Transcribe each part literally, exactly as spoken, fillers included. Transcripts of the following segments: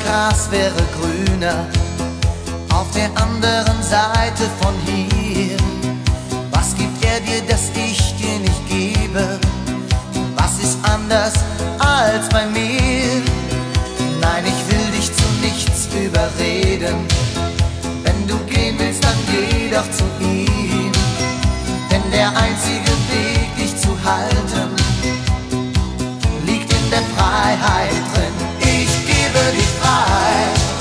Gras wäre grüner auf der anderen Seite von hier. Was gibt er dir, das ich dir nicht gebe? Was ist anders als bei mir? Nein, ich will dich zu nichts überreden. Wenn du gehen willst, dann geh doch zu ihm. Denn der einzige Weg, dich zu halten, liegt in der Freiheit drin. Ich gebe dich frei.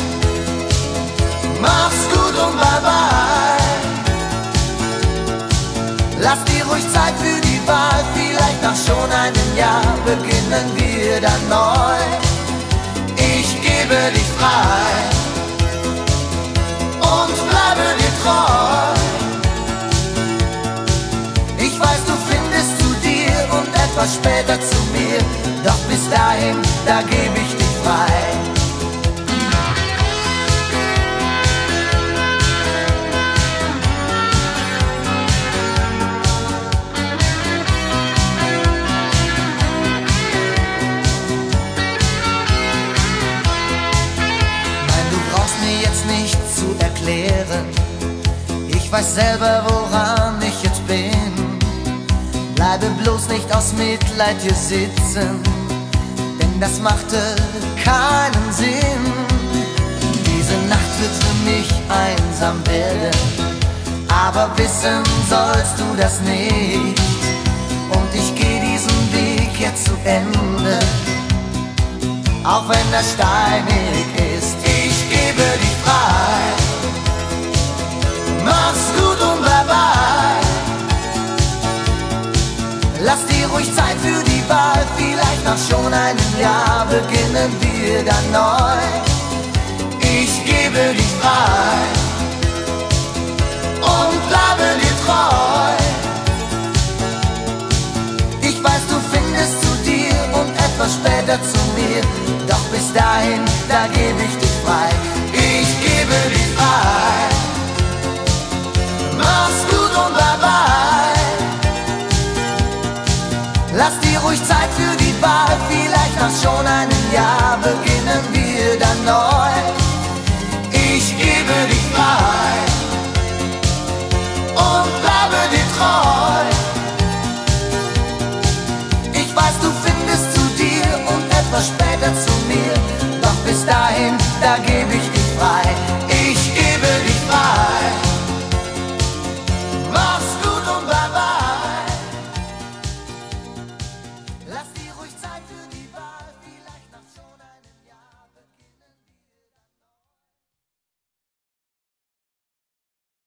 Mach's gut und bye bye. Lass dir ruhig Zeit für die Wahl. Vielleicht nach schon einem Jahr beginnen wir dann neu. Ich gebe dich frei und bleibe dir treu. Ich weiß, du findest zu dir und etwas später zu mir. Doch bis dahin, da gebe ich dich frei. Nein, du brauchst mir jetzt nicht zu erklären. Ich weiß selber, woran ich jetzt bin. Bleibe bloß nicht aus Mitleid hier sitzen, denn das machte keinen Sinn. Diese Nacht wird für mich einsam werden, aber wissen sollst du das nicht. Und ich gehe diesen Weg jetzt zu Ende, auch wenn er steinig ist. Ich gebe dich frei. Mach's gut und bye bye. Lass dir ruhig Zeit für die Wahl. Vielleicht nach schon einem Jahr beginnen wir dann neu. Ich gebe dich frei und bleibe dir treu. Ich weiß, du findest zu dir und etwas später zu mir. Doch bis dahin, da gebe ich dich frei. Ich gebe dich frei. Mach's gut und bye bye. Lass dir ruhig Zeit für die Wahl. Vielleicht nach schon einem Jahr beginnen wir dann neu.